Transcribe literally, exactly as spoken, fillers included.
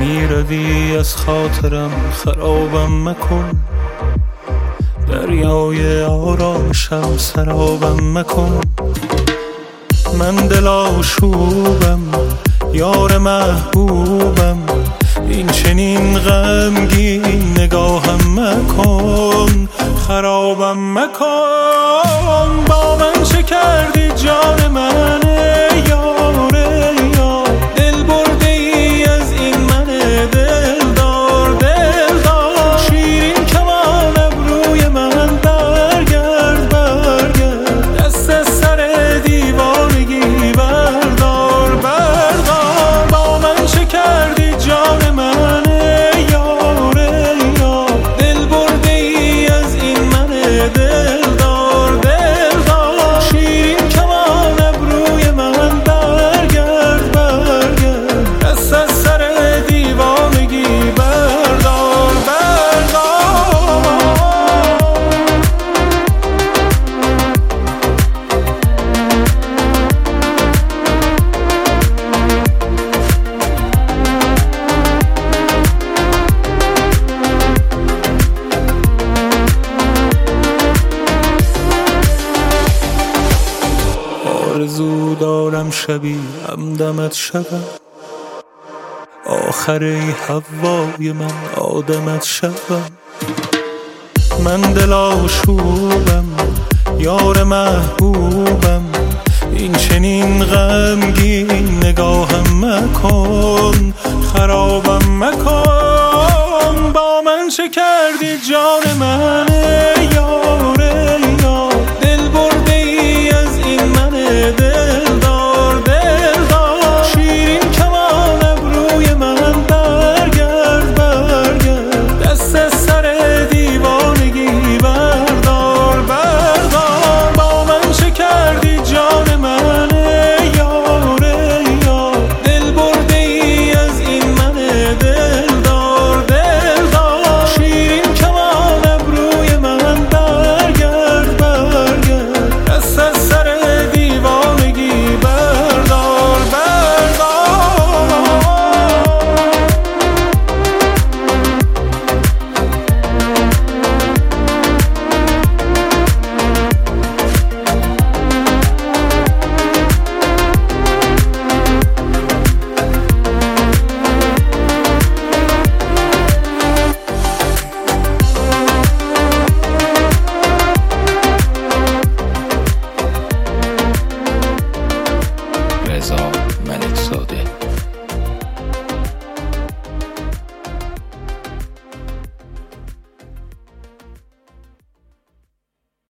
میروی از خاطرم خرابم مکن، دریای آرامشم سرابم مکن. من دل آشوبم یار محبوبم، این چنین غمگین نگاهم مکن، خرابم مکن. با من چه کردی جان من یاره یار، دل برده ای از این من دلدار دلدار. شیرین کمان ابروی من برگرد برگرد، دست از سر دیوانگی بردار بردار. با من چه کردی جان من یاره یار، دل برده ای از این من دلدار دلدار. شیرین کمان ابروی من برگرد برگرد، دست از سر دیوانگی بردار بردار. آرزو دارم شبی همدمت شدم، آخر ای حوای من آدمت شدم. من دل آشوبم یار محبوبم، این چنین غمگین نگاهم مکن، خرابم مکن.